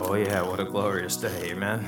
Oh, yeah, what a glorious day, amen.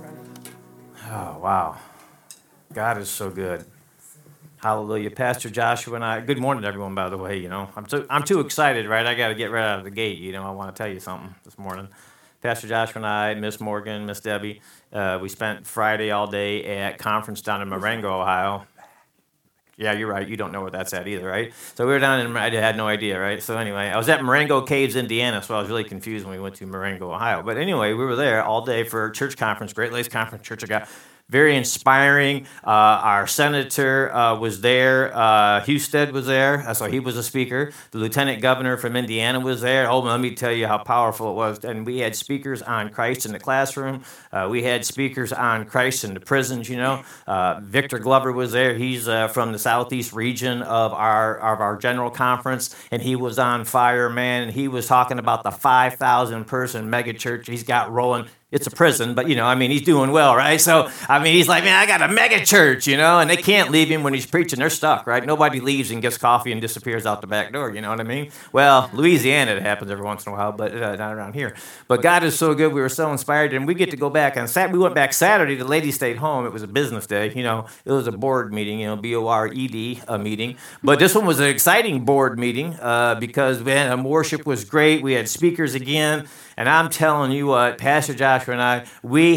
Oh, wow. God is so good. Hallelujah. Pastor Joshua and I, good morning, everyone, by the way. I'm too excited, right? I got to get right out of the gate. I want to tell you something this morning. Pastor Joshua and I, Miss Morgan, Miss Debbie, we spent Friday all day at conference down in Marengo, Ohio. Yeah, you're right. You don't know where that's at either, right? So we were down in, I had no idea, right? So anyway, I was at Marengo Caves, Indiana, so I was really confused when we went to Marengo, Ohio. But anyway, we were there all day for a church conference, Great Lakes Conference Church. I got very inspiring. Our senator was there. Husted was there, so he was a speaker. The lieutenant governor from Indiana was there. Oh, let me tell you how powerful it was. And we had speakers on Christ in the classroom. We had speakers on Christ in the prisons. Victor Glover was there. He's from the southeast region of our general conference, and he was on fire, man. And he was talking about the 5,000 person mega church he's got rolling. It's a prison, but, he's doing well, right? So, he's like, man, I got a mega church, and they can't leave him when he's preaching. They're stuck, right? Nobody leaves and gets coffee and disappears out the back door, you know what I mean? Well, Louisiana, it happens every once in a while, but not around here. But God is so good. We were so inspired, and we get to go back. And we went back Saturday. The ladies stayed home. It was a business day, It was a board meeting, B-O-R-E-D meeting. But this one was an exciting board meeting because, man, worship was great. We had speakers again. And I'm telling you what, Pastor Joshua and I,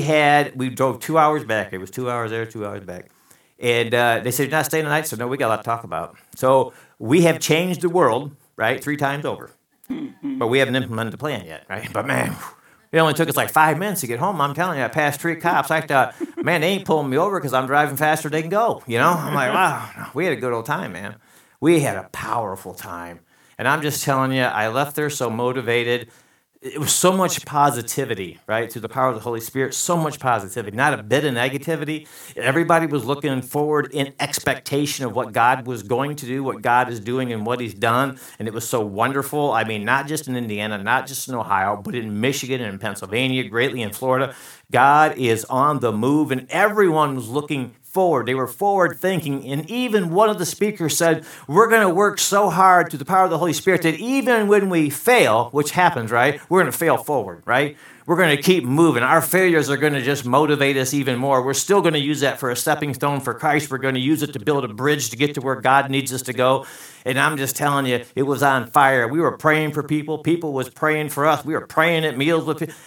we drove 2 hours back. It was 2 hours there, 2 hours back. And they said, you're not staying tonight? So, no, we got a lot to talk about. So we have changed the world, right, 3 times over. But we haven't implemented the plan yet, right? But, man, it only took us like 5 minutes to get home. I'm telling you, I passed 3 cops. I thought, man, they ain't pulling me over because I'm driving faster than they can go, I'm like, wow, we had a good old time, man. We had a powerful time. And I'm just telling you, I left there so motivated. It was so much positivity, right, through the power of the Holy Spirit, so much positivity, not a bit of negativity. Everybody was looking forward in expectation of what God was going to do, what God is doing, and what he's done, and it was so wonderful. Not just in Indiana, not just in Ohio, but in Michigan and in Pennsylvania, greatly in Florida. God is on the move, and everyone was looking forward. They were forward thinking. And even one of the speakers said, we're going to work so hard through the power of the Holy Spirit that even when we fail, which happens, right, we're going to fail forward, right? We're going to keep moving. Our failures are going to just motivate us even more. We're still going to use that for a stepping stone for Christ. We're going to use it to build a bridge to get to where God needs us to go. And I'm just telling you, it was on fire. We were praying for people. People was praying for us. We were praying at meals with people.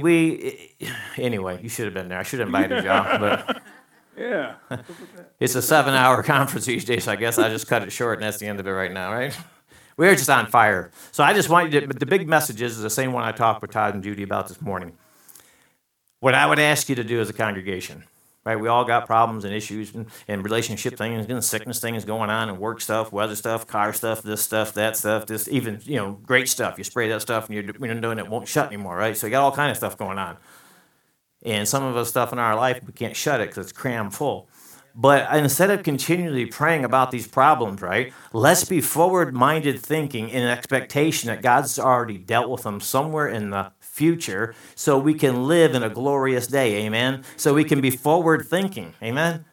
Anyway, you should have been there. I should have invited y'all, but... Yeah. It's a 7-hour conference each day, so I guess I just cut it short, and that's the end of it right now, right? We're just on fire. So I just want you to, but the big message is the same one I talked with Todd and Judy about this morning. What I would ask you to do as a congregation, right? We all got problems and issues and relationship things, and sickness things going on, and work stuff, weather stuff, car stuff, this stuff, that stuff, this even, great stuff. You spray that stuff, and you're doing it won't shut anymore, right? So you got all kind of stuff going on. And some of us stuff in our life, we can't shut it because it's crammed full. But instead of continually praying about these problems, right, let's be forward-minded thinking in expectation that God's already dealt with them somewhere in the future so we can live in a glorious day, amen? So we can be forward-thinking, amen?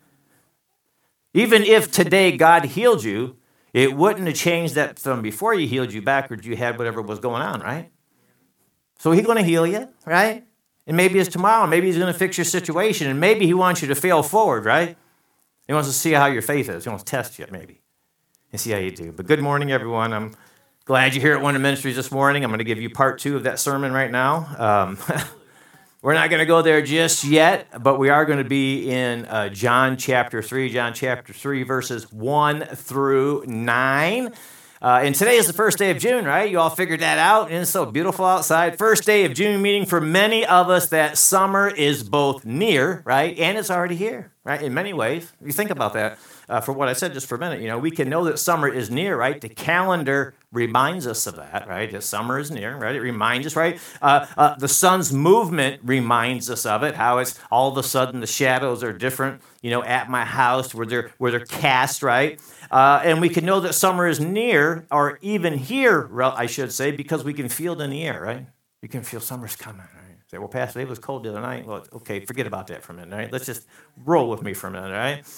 Even if today God healed you, it wouldn't have changed that from before he healed you backwards, you had whatever was going on, right? So he's going to heal you, right? And maybe it's tomorrow. Maybe he's going to fix your situation. And maybe he wants you to fail forward, right? He wants to see how your faith is. He wants to test you, maybe, and see how you do. But good morning, everyone. I'm glad you're here at Wonder Ministries this morning. I'm going to give you part 2 of that sermon right now. We're not going to go there just yet, but we are going to be in John chapter 3, verses 1 through 9. And today is the first day of June, right? You all figured that out, and it's so beautiful outside. First day of June, meaning for many of us that summer is both near, right, and it's already here, right, in many ways. If you think about that, for what I said just for a minute, we can know that summer is near, right? The calendar reminds us of that, right? That summer is near, right? It reminds us, right? The sun's movement reminds us of it, how it's all of a sudden the shadows are different, at my house where they're cast, right? And we can know that summer is near, or even here, I should say, because we can feel it in the air, right? You can feel summer's coming, right? Say, well, Pastor, it was cold the other night. Well, okay, forget about that for a minute, right? Let's just roll with me for a minute, right?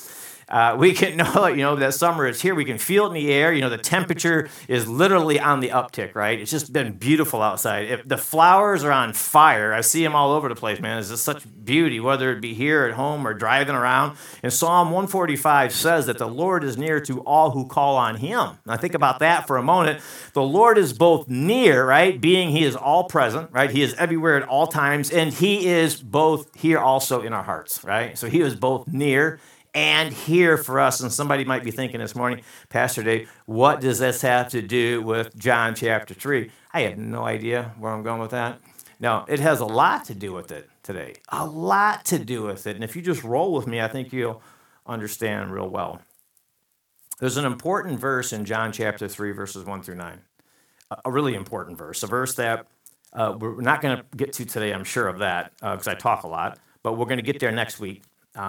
We can know, that summer is here. We can feel it in the air. The temperature is literally on the uptick, right? It's just been beautiful outside. The flowers are on fire. I see them all over the place, man. It's just such beauty, whether it be here at home or driving around. And Psalm 145 says that the Lord is near to all who call on him. Now think about that for a moment. The Lord is both near, right? Being he is all present, right? He is everywhere at all times. And he is both here also in our hearts, right? So he is both near and here for us. And somebody might be thinking this morning, Pastor Dave, what does this have to do with John chapter 3? I have no idea where I'm going with that. No, it has a lot to do with it today. A lot to do with it. And if you just roll with me, I think you'll understand real well. There's an important verse in John chapter 3, verses 1 through 9. A really important verse. A verse that we're not going to get to today, I'm sure of that, because I talk a lot. But we're going to get there next week.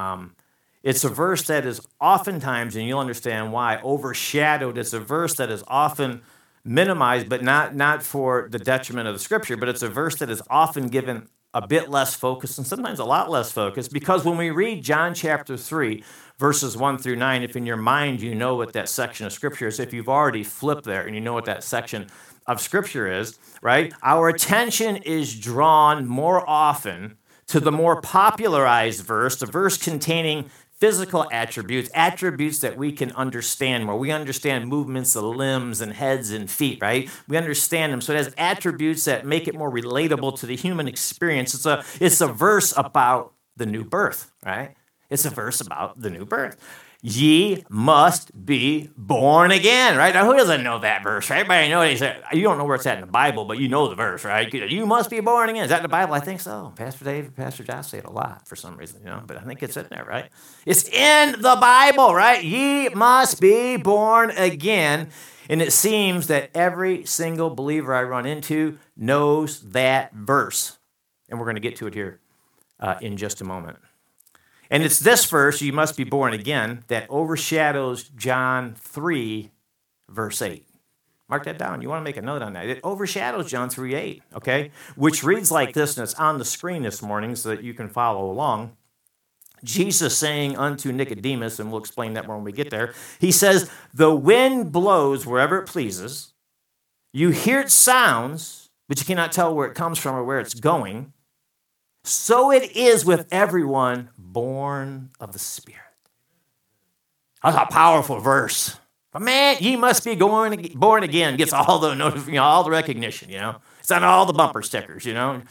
It's a verse that is oftentimes, and you'll understand why, overshadowed. It's a verse that is often minimized, but not for the detriment of the Scripture, but it's a verse that is often given a bit less focus and sometimes a lot less focus, because when we read John chapter 3, verses 1 through 9, if in your mind you know what that section of Scripture is, if you've already flipped there and you know what that section of Scripture is, right, our attention is drawn more often to the more popularized verse, the verse containing physical attributes that we can understand more. We understand movements of limbs and heads and feet, right? We understand them. So it has attributes that make it more relatable to the human experience. It's a verse about the new birth, right? It's a verse about the new birth. Ye must be born again, right? Now, who doesn't know that verse, right? Everybody knows it. You don't know where it's at in the Bible, but you know the verse, right? You must be born again. Is that in the Bible? I think so. Pastor Dave, Pastor Josh say it a lot for some reason, but I think it's in there, right? It's in the Bible, right? Ye must be born again. And it seems that every single believer I run into knows that verse. And we're going to get to it here in just a moment. And it's this verse, you must be born again, that overshadows John 3, verse 8. Mark that down. You want to make a note on that. It overshadows John 3:8, okay? Which reads like this, and it's on the screen this morning so that you can follow along. Jesus saying unto Nicodemus, and we'll explain that when we get there, he says, the wind blows wherever it pleases. You hear its sounds, but you cannot tell where it comes from or where it's going. So it is with everyone born of the Spirit. That's a powerful verse. But man, ye must be born again. Gets all the all the recognition. It's on all the bumper stickers. John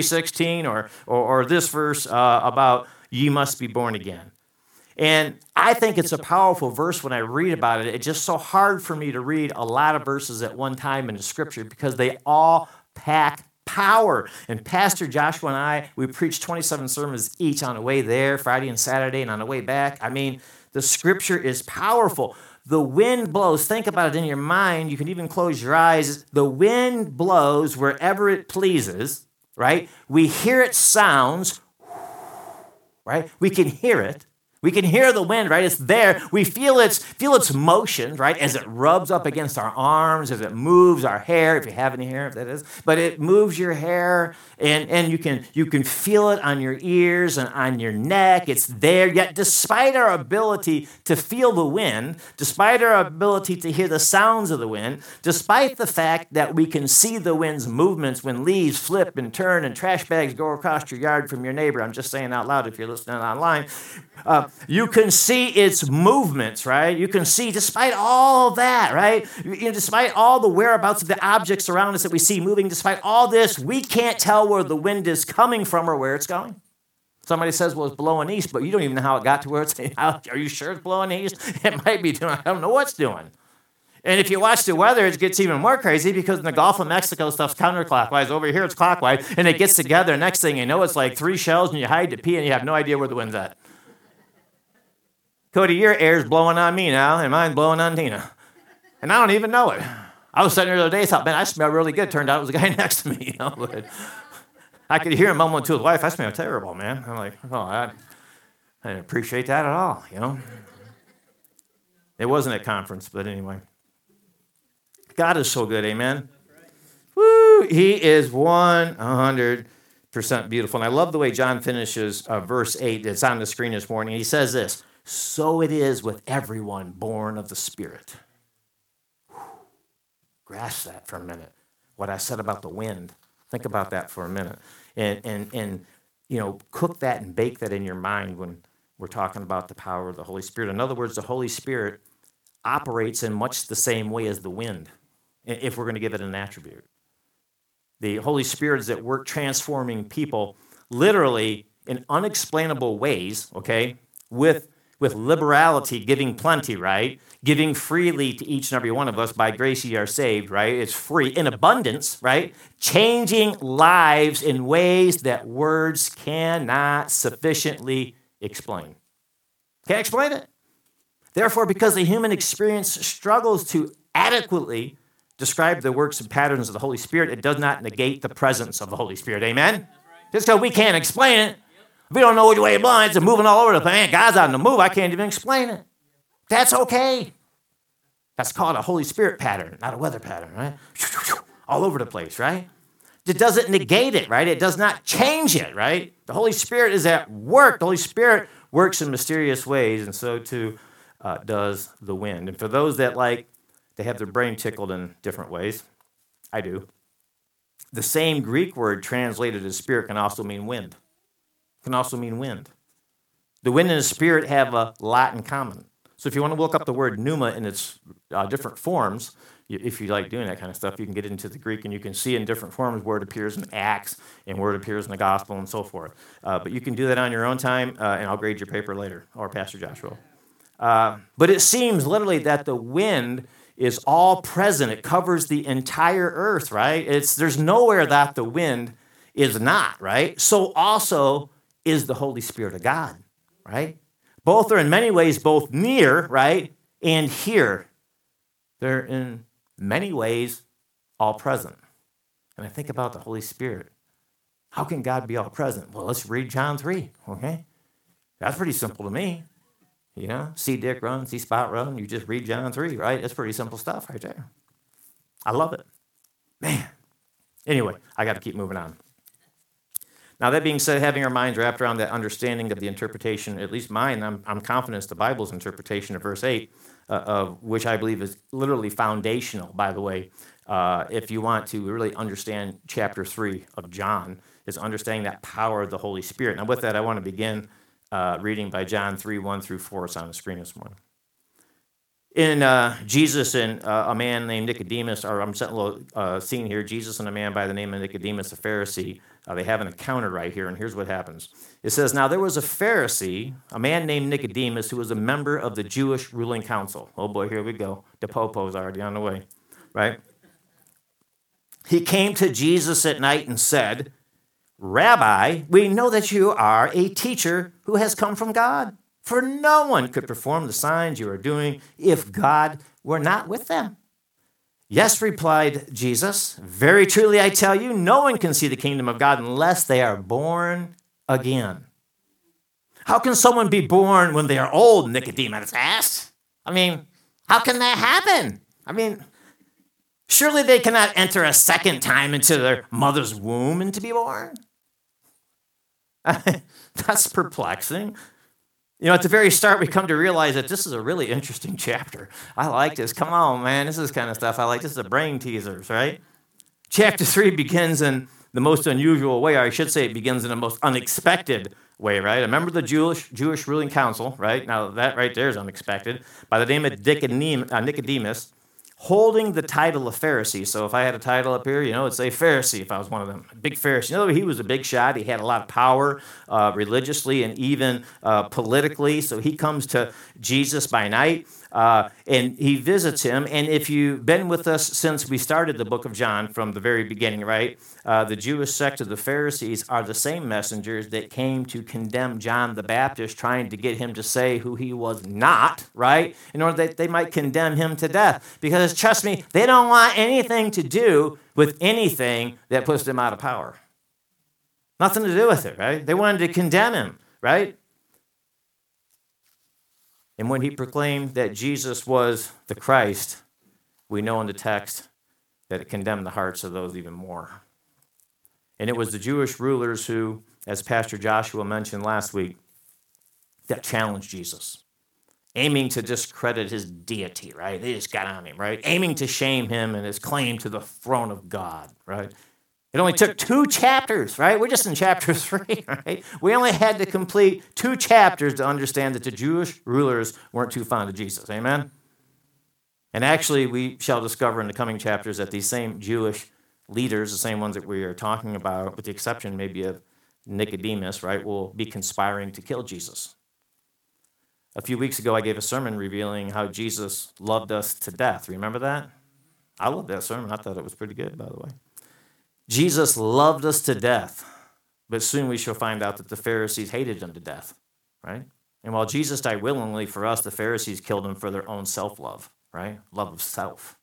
3:16 or this verse about ye must be born again. And I think it's a powerful verse when I read about it. It's just so hard for me to read a lot of verses at one time in the Scripture because they all pack power. And Pastor Joshua and I, we preached 27 sermons each on the way there, Friday and Saturday, and on the way back. I mean, the Scripture is powerful. The wind blows. Think about it in your mind. You can even close your eyes. The wind blows wherever it pleases, right? We hear its sounds, right? We can hear it. We can hear the wind, right? It's there. We feel its motion, right? As it rubs up against our arms, as it moves our hair, if you have any hair, if that is. But it moves your hair, and you can feel it on your ears and on your neck. It's there. Yet despite our ability to feel the wind, despite our ability to hear the sounds of the wind, despite the fact that we can see the wind's movements when leaves flip and turn and trash bags go across your yard from your neighbor, I'm just saying out loud if you're listening online, you can see its movements, right? You can see, despite all that, right? Despite all the whereabouts of the objects around us that we see moving, despite all this, we can't tell where the wind is coming from or where it's going. Somebody says, well, it's blowing east, but you don't even know how it got to where it's, are you sure it's blowing east? It might be doing, I don't know what's doing. And if you watch the weather, it gets even more crazy because in the Gulf of Mexico, stuff's counterclockwise. Over here, it's clockwise, and it gets together. Next thing you know, it's like 3 shells, and you hide to pee, and you have no idea where the wind's at. Cody, your air's blowing on me now, and mine's blowing on Tina. And I don't even know it. I was sitting there the other day, thought, man, I smell really good. Turned out it was a guy next to me. But I could hear him mumbling to his wife, I smell terrible, man. I'm like, oh, I didn't appreciate that at all, It wasn't at conference, but anyway. God is so good, amen? Woo! He is 100% beautiful. And I love the way John finishes verse 8. It's on the screen this morning. He says this, so it is with everyone born of the Spirit. Grasp that for a minute. What I said about the wind. Think about that for a minute. And cook that and bake that in your mind when we're talking about the power of the Holy Spirit. In other words, the Holy Spirit operates in much the same way as the wind, if we're going to give it an attribute. The Holy Spirit is at work transforming people literally in unexplainable ways, okay, with liberality, giving plenty, right? Giving freely to each and every one of us. By grace ye are saved, right? It's free, in abundance, right? Changing lives in ways that words cannot sufficiently explain. Can't explain it. Therefore, because the human experience struggles to adequately describe the works and patterns of the Holy Spirit, it does not negate the presence of the Holy Spirit. Amen? Just because we can't explain it, we don't know which way it blinds and moving all over the place. Man, God's on the move. I can't even explain it. That's okay. That's called a Holy Spirit pattern, not a weather pattern, right? All over the place, right? It doesn't negate it, right? It does not change it, right? The Holy Spirit is at work. The Holy Spirit works in mysterious ways, and so too does the wind. And for those that they have their brain tickled in different ways, I do. The same Greek word translated as spirit can also mean wind. Can also mean wind. The wind and the spirit have a lot in common. So if you want to look up the word pneuma in its different forms, if you like doing that kind of stuff, you can get into the Greek and you can see in different forms where it appears in Acts and where it appears in the gospel and so forth. But you can do that on your own time, and I'll grade your paper later, or Pastor Joshua. But it seems literally that the wind is all present. It covers the entire earth, right? There's nowhere that the wind is not, right? So also is the Holy Spirit of God, right? Both are in many ways both near, right, and here. They're in many ways all present. And I think about the Holy Spirit. How can God be all present? Well, let's read John 3, okay? That's pretty simple to me. See Dick run, see Spot run, you just read John 3, right? That's pretty simple stuff right there. I love it. Man. Anyway, I got to keep moving on. Now, that being said, having our minds wrapped around that understanding of the interpretation, at least mine, I'm confident it's the Bible's interpretation of verse 8, of which I believe is literally foundational, by the way, if you want to really understand chapter 3 of John, is understanding that power of the Holy Spirit. Now, with that, I want to begin reading by John 3, 1 through 4. It's on the screen this morning. In Jesus and a man named Nicodemus, or I'm setting a little scene here, Jesus and a man by the name of Nicodemus, a Pharisee, they have an encounter right here, and here's what happens. It says, now there was a Pharisee, a man named Nicodemus, who was a member of the Jewish ruling council. Oh boy, here we go. The popo's already on the way, right? He came to Jesus at night and said, Rabbi, we know that you are a teacher who has come from God. For no one could perform the signs you are doing if God were not with them. Yes, replied Jesus, very truly I tell you, no one can see the kingdom of God unless they are born again. How can someone be born when they are old? Nicodemus asked. How can that happen? Surely they cannot enter a second time into their mother's womb and to be born. That's perplexing. At the very start, we come to realize that this is a really interesting chapter. I like this. Come on, man. This is the kind of stuff I like. This is the brain teasers, right? Chapter 3 begins in the most unusual way, or I should say it begins in the most unexpected way, right? A member of the Jewish ruling council, right? Now, that right there is unexpected, by the name of Nicodemus, holding the title of Pharisee. So if I had a title up here, it'd say Pharisee if I was one of them. Big Pharisee. He was a big shot. He had a lot of power religiously and even politically. So he comes to Jesus by night and he visits him. And if you've been with us since we started the book of John from the very beginning, right? The Jewish sect of the Pharisees are the same messengers that came to condemn John the Baptist, trying to get him to say who he was not, right? In order that they might condemn him to death. Because trust me, they don't want anything to do with anything that puts them out of power. Nothing to do with it, right? They wanted to condemn him, right? And when he proclaimed that Jesus was the Christ, we know in the text that it condemned the hearts of those even more. And it was the Jewish rulers who, as Pastor Joshua mentioned last week, that challenged Jesus. aiming to discredit his deity, right? They just got on him, right? Aiming to shame him and his claim to the throne of God, right? It only took 2 chapters, right? We're just in chapter 3, right? We only had to complete 2 chapters to understand that the Jewish rulers weren't too fond of Jesus, amen? And actually, we shall discover in the coming chapters that these same Jewish leaders, the same ones that we are talking about, with the exception maybe of Nicodemus, right, will be conspiring to kill Jesus. A few weeks ago, I gave a sermon revealing how Jesus loved us to death. Remember that? I love that sermon. I thought it was pretty good, by the way. Jesus loved us to death, but soon we shall find out that the Pharisees hated him to death, right? And while Jesus died willingly for us, the Pharisees killed him for their own self-love, right? Love of self.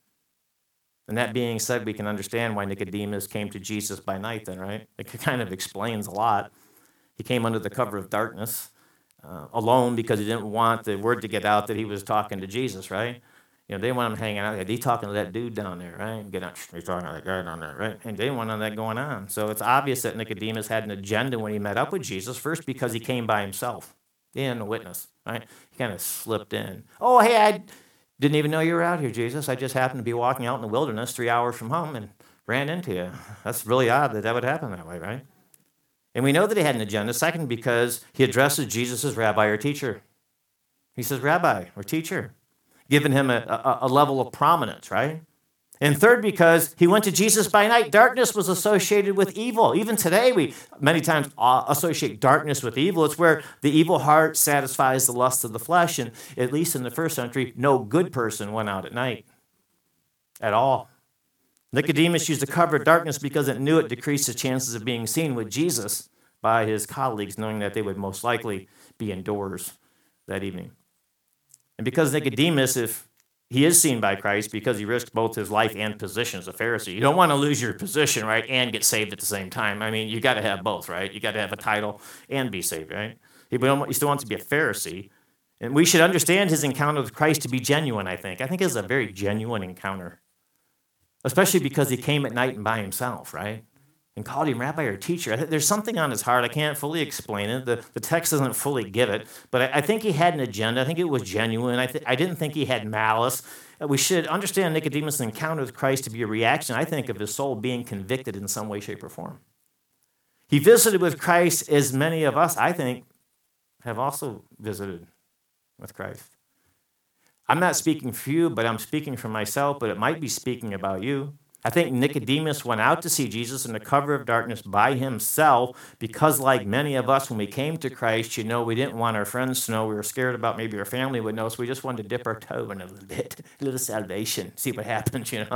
And that being said, we can understand why Nicodemus came to Jesus by night then, right? It kind of explains a lot. He came under the cover of darkness, alone, because he didn't want the word to get out that he was talking to Jesus, right? You know, they want him hanging out. He's talking to that dude down there, right? He's talking to that guy down there, right? And they didn't want that going on. So it's obvious that Nicodemus had an agenda when he met up with Jesus, first because he came by himself. He didn't have a witness, right? He kind of slipped in. Oh, hey, I didn't even know you were out here, Jesus. I just happened to be walking out in the wilderness 3 hours from home and ran into you. That's really odd that would happen that way, right? And we know that he had an agenda, second, because he addresses Jesus as rabbi or teacher. He says rabbi or teacher, giving him a level of prominence, right? And third, because he went to Jesus by night. Darkness was associated with evil. Even today, we many times associate darkness with evil. It's where the evil heart satisfies the lust of the flesh. And at least in the first century, no good person went out at night at all. Nicodemus used the cover of darkness because it knew it decreased his chances of being seen with Jesus by his colleagues, knowing that they would most likely be indoors that evening. And because Nicodemus, if he is seen by Christ, because he risked both his life and position as a Pharisee. You don't want to lose your position, right, and get saved at the same time. I mean, you got to have both, right? You got to have a title and be saved, right? He still wants to be a Pharisee. And we should understand his encounter with Christ to be genuine, I think. I think it's a very genuine encounter, especially because he came at night and by himself, right? And called him rabbi or teacher. There's something on his heart. I can't fully explain it. The text doesn't fully give it. But I think he had an agenda. I think it was genuine. I didn't think he had malice. We should understand Nicodemus' encounter with Christ to be a reaction, I think, of his soul being convicted in some way, shape, or form. He visited with Christ as many of us, I think, have also visited with Christ. I'm not speaking for you, but I'm speaking for myself, but it might be speaking about you. I think Nicodemus went out to see Jesus in the cover of darkness by himself because, like many of us, when we came to Christ, we didn't want our friends to know. We were scared about maybe our family would know, so we just wanted to dip our toe in a little bit, a little salvation, see what happens, And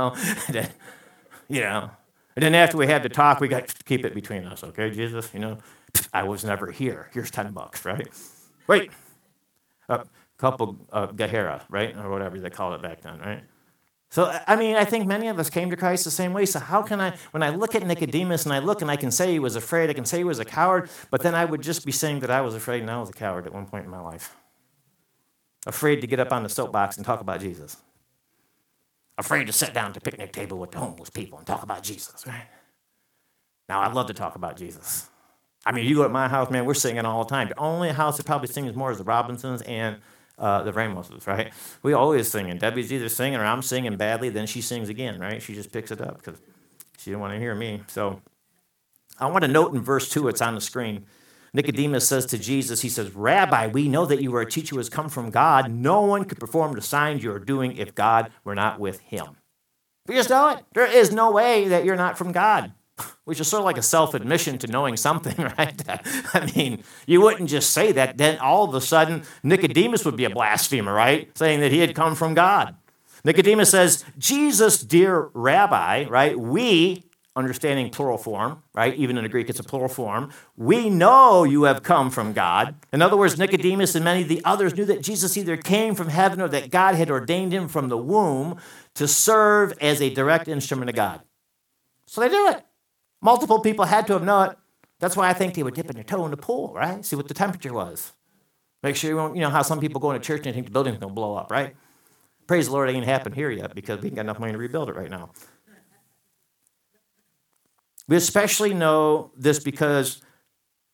then after we had to talk, we got to keep it between us, okay, Jesus? I was never here. Here's $10, right? Wait, a couple Gahera, right, or whatever they called it back then, right? So, I think many of us came to Christ the same way. So how can when I look at Nicodemus and I can say he was afraid, I can say he was a coward, but then I would just be saying that I was afraid and I was a coward at one point in my life. Afraid to get up on the soapbox and talk about Jesus. Afraid to sit down at the picnic table with the homeless people and talk about Jesus, right? Now, I love to talk about Jesus. You go at my house, man, we're singing all the time. The only house that probably sings more is the Robinsons and the Ramoses, right? We always singing. Debbie's either singing or I'm singing badly, then she sings again, right? She just picks it up because she didn't want to hear me. So I want to note in verse 2, it's on the screen. Nicodemus says to Jesus, he says, Rabbi, we know that you are a teacher who has come from God. No one could perform the signs you are doing if God were not with him. We just know it. There is no way that you're not from God. Which is sort of like a self-admission to knowing something, right? You wouldn't just say that. Then all of a sudden, Nicodemus would be a blasphemer, right? Saying that he had come from God. Nicodemus says, Jesus, dear rabbi, right? We, understanding plural form, right? Even in the Greek, it's a plural form. We know you have come from God. In other words, Nicodemus and many of the others knew that Jesus either came from heaven or that God had ordained him from the womb to serve as a direct instrument of God. So they do it. Multiple people had to have known it. That's why I think they would dip in their toe in the pool, right? See what the temperature was. Make sure you won't, how some people go into church and they think the building's going to blow up, right? Praise the Lord, it ain't happened here yet because we ain't got enough money to rebuild it right now. We especially know this because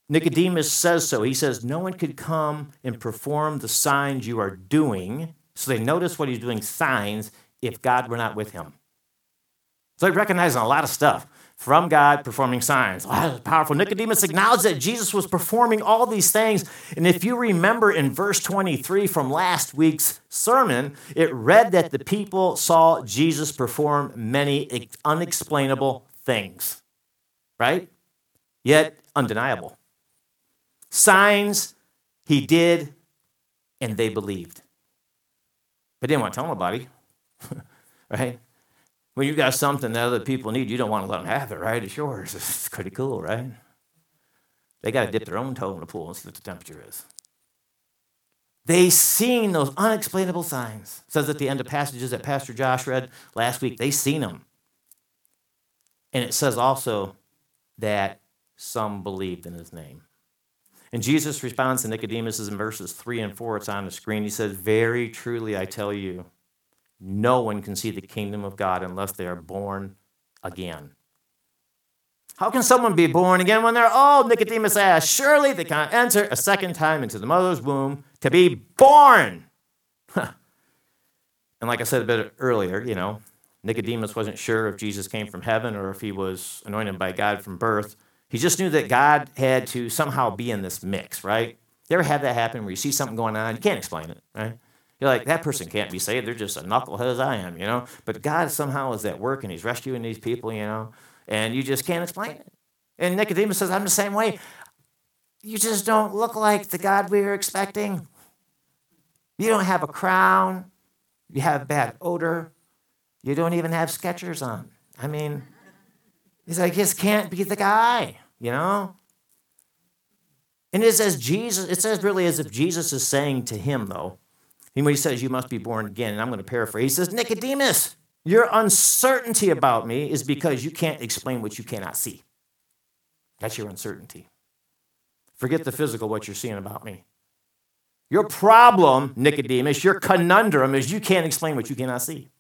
Nicodemus says so. He says, no one could come and perform the signs you are doing. So they notice what he's doing, signs, if God were not with him. So they recognizing a lot of stuff from God, performing signs. Wow, that's powerful. Nicodemus acknowledged that Jesus was performing all these things. And if you remember in verse 23 from last week's sermon, it read that the people saw Jesus perform many unexplainable things, right? Yet undeniable. Signs he did, and they believed. But they didn't want to tell nobody, right? When you got something that other people need, you don't want to let them have it, right? It's yours. It's pretty cool, right? They got to dip their own toe in the pool and see what the temperature is. They seen those unexplainable signs. It says at the end of passages that Pastor Josh read last week, they seen them. And it says also that some believed in his name. And Jesus responds to Nicodemus in verses 3 and 4. It's on the screen. He says, very truly I tell you, no one can see the kingdom of God unless they are born again. How can someone be born again when they're old? Nicodemus asked. Surely they can't enter a second time into the mother's womb to be born. And like I said a bit earlier, Nicodemus wasn't sure if Jesus came from heaven or if he was anointed by God from birth. He just knew that God had to somehow be in this mix, right? You ever had that happen where you see something going on, you can't explain it, right? You're like, that person can't be saved. They're just a knucklehead as I am, But God somehow is at work, and he's rescuing these people, and you just can't explain it. And Nicodemus says, I'm the same way. You just don't look like the God we were expecting. You don't have a crown. You have bad odor. You don't even have Skechers on. I mean, he's like, this can't be the guy, And it says really as if Jesus is saying to him, though, when he says, you must be born again, and I'm going to paraphrase, he says, Nicodemus, your uncertainty about me is because you can't explain what you cannot see. That's your uncertainty. Forget the physical, what you're seeing about me. Your problem, Nicodemus, your conundrum is you can't explain what you cannot see.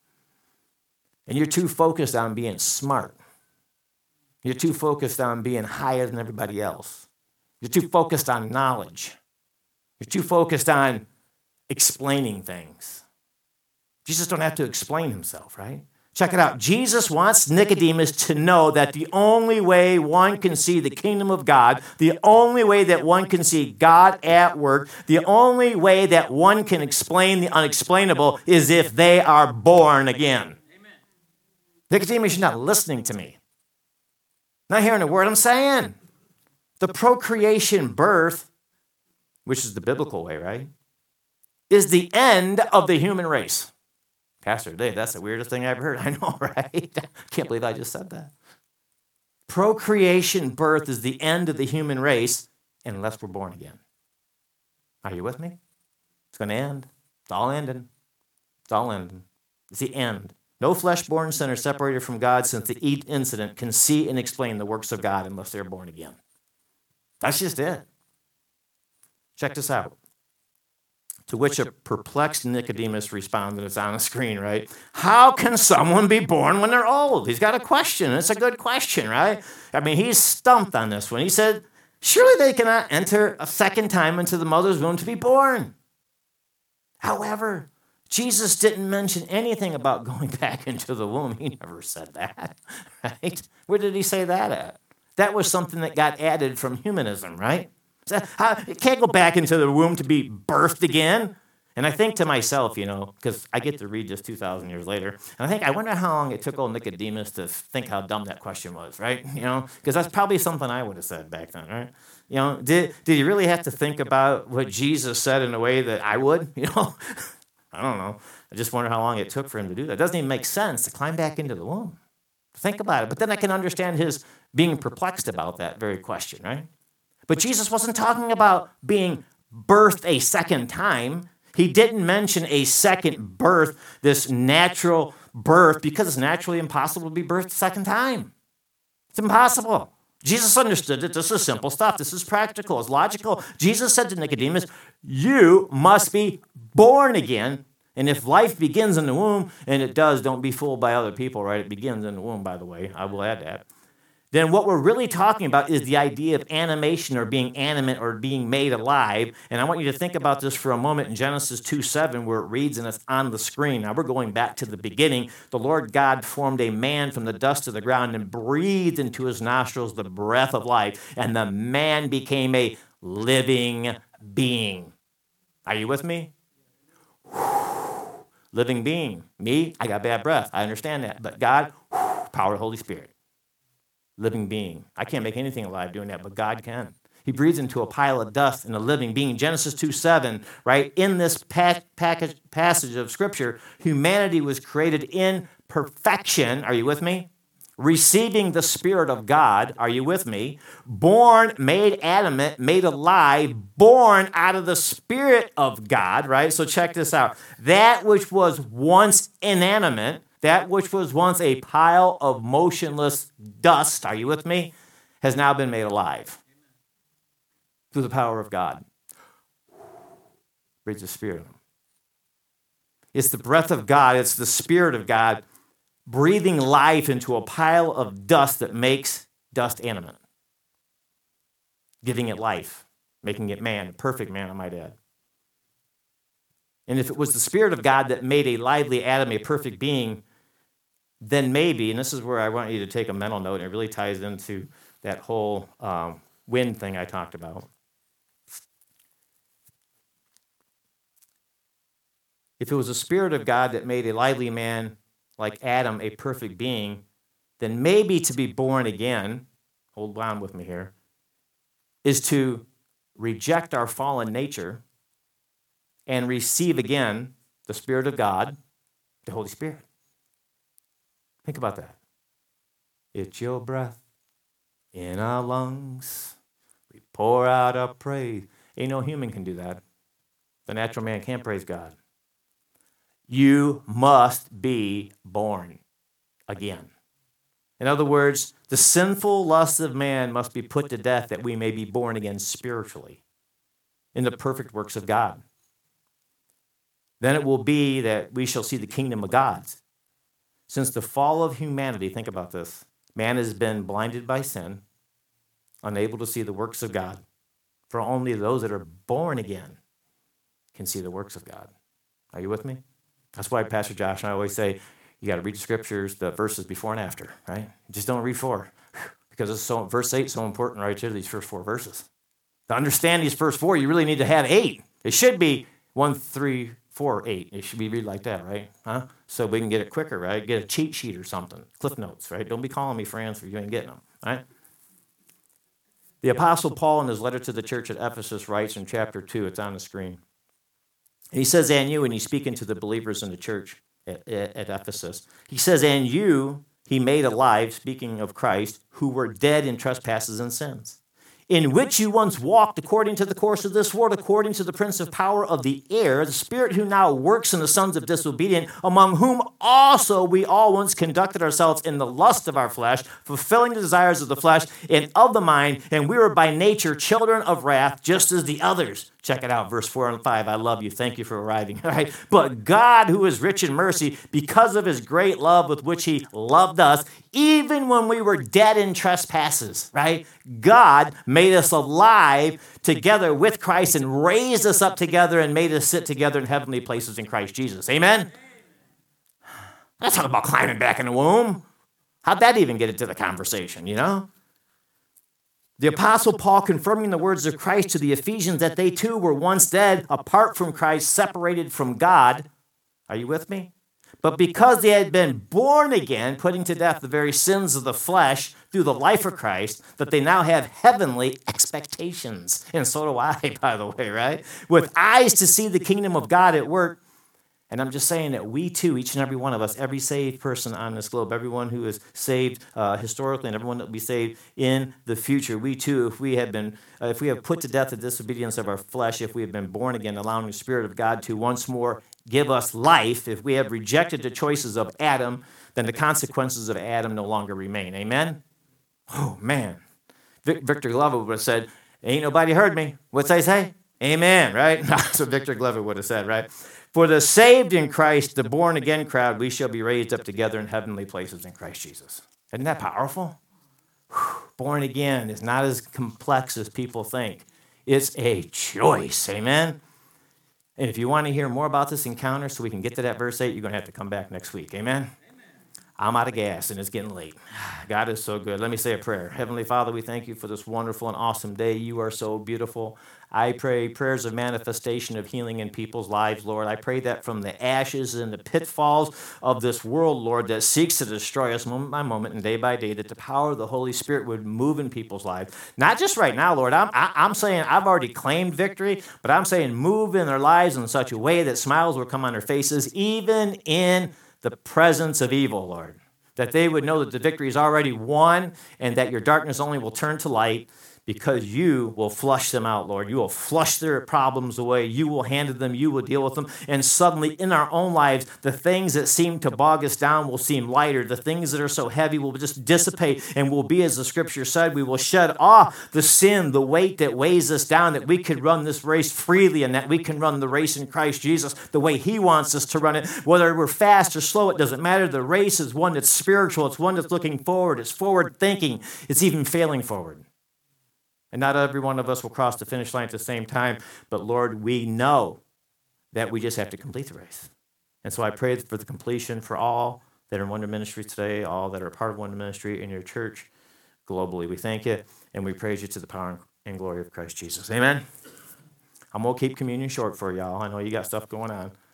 And you're too focused on being smart. You're too focused on being higher than everybody else. You're too focused on knowledge. You're too focused on explaining things. Jesus don't have to explain himself, right? Check it out. Jesus wants Nicodemus to know that the only way one can see the kingdom of God, the only way that one can see God at work, the only way that one can explain the unexplainable is if they are born again. Amen. Nicodemus, you're not listening to me. Not hearing a word I'm saying. The procreation birth, which is the biblical way, right, is the end of the human race. Pastor Dave, that's the weirdest thing I've ever heard. I know, right? Can't believe I just said that. Procreation birth is the end of the human race unless we're born again. Are you with me? It's going to end. It's all ending. It's all ending. It's the end. No flesh-born sinner separated from God since the incident can see and explain the works of God unless they're born again. That's just it. Check this out. To which a perplexed Nicodemus responded, it's on the screen, right? How can someone be born when they're old? He's got a question. It's a good question, right? I mean, he's stumped on this one. He said, surely they cannot enter a second time into the mother's womb to be born. However, Jesus didn't mention anything about going back into the womb. He never said that, right? Where did he say that at? That was something that got added from humanism, right? It can't go back into the womb to be birthed again. And I think to myself, because I get to read this 2,000 years later, and I wonder how long it took old Nicodemus to think how dumb that question was, right? Because that's probably something I would have said back then, right? Did you really have to think about what Jesus said in a way that I would? I don't know. I just wonder how long it took for him to do that. It doesn't even make sense to climb back into the womb. Think about it. But then I can understand his being perplexed about that very question, right? But Jesus wasn't talking about being birthed a second time. He didn't mention a second birth, this natural birth, because it's naturally impossible to be birthed a second time. It's impossible. Jesus understood that this is simple stuff. This is practical. It's logical. Jesus said to Nicodemus, you must be born again. And if life begins in the womb, and it does, don't be fooled by other people, right? It begins in the womb, by the way. I will add that. then what we're really talking about is the idea of animation or being animate or being made alive. And I want you to think about this for a moment in Genesis 2:7, where it reads, and it's on the screen. Now we're going back to the beginning. The Lord God formed a man from the dust of the ground and breathed into his nostrils the breath of life, and the man became a living being. Are you with me? Living being. Me, I got bad breath. I understand that. But God, power of the Holy Spirit. Living being. I can't make anything alive doing that, but God can. He breathes into a pile of dust and a living being. Genesis 2:7, right? In this passage of Scripture, humanity was created in perfection. Are you with me? Receiving the Spirit of God. Are you with me? Born, made animate, made alive, born out of the Spirit of God, right? So check this out. That which was once inanimate, that which was once a pile of motionless dust, are you with me, has now been made alive through the power of God. Breathes the Spirit of Him. It's the breath of God, it's the Spirit of God breathing life into a pile of dust that makes dust animate, giving it life, making it man, a perfect man, I might add. And if it was the Spirit of God that made a lively atom a perfect being, then maybe, and this is where I want you to take a mental note, and it really ties into that whole wind thing I talked about. If it was the Spirit of God that made a lively man like Adam a perfect being, then maybe to be born again, hold on with me here, is to reject our fallen nature and receive again the Spirit of God, the Holy Spirit. Think about that. It's your breath in our lungs. We pour out our praise. Ain't no human can do that. The natural man can't praise God. You must be born again. In other words, the sinful lusts of man must be put to death that we may be born again spiritually in the perfect works of God. Then it will be that we shall see the kingdom of God. Since the fall of humanity, think about this, man has been blinded by sin, unable to see the works of God. For only those that are born again can see the works of God. Are you with me? That's why Pastor Josh and I always say, you got to read the scriptures, the verses before and after, right? Just don't read 4, because it's so, verse 8 is so important right here, these first 4 verses. To understand these first 4, you really need to have 8. It should be 1, 3, 4, 8. It should be read like that, right? Huh? So we can get it quicker, right? Get a cheat sheet or something. Cliff notes, right? Don't be calling me for answers. You ain't getting them, right? The Apostle Paul, in his letter to the church at Ephesus, writes in chapter 2, it's on the screen. And he says, and you, and he's speaking to the believers in the church at Ephesus. He says, and you he made alive, speaking of Christ, who were dead in trespasses and sins, in which you once walked according to the course of this world, according to the prince of power of the air, the spirit who now works in the sons of disobedience, among whom also we all once conducted ourselves in the lust of our flesh, fulfilling the desires of the flesh and of the mind, and we were by nature children of wrath, just as the others. Check it out, verse 4 and 5. I love you. Thank you for arriving. All right. But God, who is rich in mercy, because of his great love with which he loved us, even when we were dead in trespasses, right? God made us alive together with Christ and raised us up together and made us sit together in heavenly places in Christ Jesus. Amen? That's not about climbing back in the womb. How'd that even get into the conversation, you know? The Apostle Paul confirming the words of Christ to the Ephesians that they too were once dead, apart from Christ, separated from God. Are you with me? But because they had been born again, putting to death the very sins of the flesh through the life of Christ, that they now have heavenly expectations. And so do I, by the way, right? With eyes to see the kingdom of God at work. And I'm just saying that we too, each and every one of us, every saved person on this globe, everyone who is saved historically and everyone that will be saved in the future, we too, if we have put to death the disobedience of our flesh, if we have been born again, allowing the Spirit of God to once more give us life, if we have rejected the choices of Adam, then the consequences of Adam no longer remain. Amen? Oh, man. Victor Glover would have said, ain't nobody heard me. What's I say? Amen, right? That's what Victor Glover would have said, right? For the saved in Christ, the born-again crowd, we shall be raised up together in heavenly places in Christ Jesus. Isn't that powerful? Born again is not as complex as people think. It's a choice, amen? And if you want to hear more about this encounter so we can get to that verse 8, you're going to have to come back next week, amen? I'm out of gas and it's getting late. God is so good. Let me say a prayer. Heavenly Father, we thank you for this wonderful and awesome day. You are so beautiful. I pray prayers of manifestation of healing in people's lives, Lord. I pray that from the ashes and the pitfalls of this world, Lord, that seeks to destroy us moment by moment and day by day, that the power of the Holy Spirit would move in people's lives. Not just right now, Lord. I'm saying I've already claimed victory, but I'm saying move in their lives in such a way that smiles will come on their faces, even in the presence of evil, Lord, that they would know that the victory is already won and that your darkness only will turn to light because you will flush them out, Lord. You will flush their problems away. You will handle them. You will deal with them. And suddenly in our own lives, the things that seem to bog us down will seem lighter. The things that are so heavy will just dissipate and will be, as the scripture said, we will shed off the sin, the weight that weighs us down, that we could run this race freely and that we can run the race in Christ Jesus the way he wants us to run it. Whether we're fast or slow, it doesn't matter. The race is one that's spiritual. It's one that's looking forward. It's forward thinking. It's even failing forward. And not every one of us will cross the finish line at the same time, but Lord, we know that we just have to complete the race. And so I pray for the completion for all that are in Wonder Ministry today, all that are part of Wonder Ministry in your church globally. We thank you and we praise you to the power and glory of Christ Jesus. Amen. I'm going to keep communion short for y'all. I know you got stuff going on.